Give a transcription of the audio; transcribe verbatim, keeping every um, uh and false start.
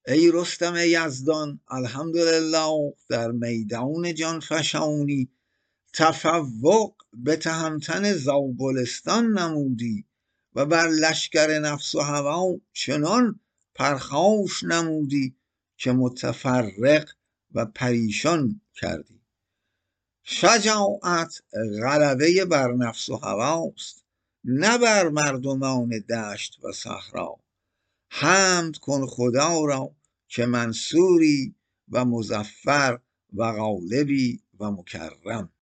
ای رستم یزدان الحمدلله، در میدان جان فشانی، تفوق به تهمتن زابلستان نمودی، و بر لشکر نفس و هوا چنان پرخاش نمودی، که متفرق و پریشان کردی. شجاعت غلبه بر نفس و هواست، نه بر مردمان دشت و صحرا. حمد کن خدا را که منصوری و مظفر و غالبی و مکرم.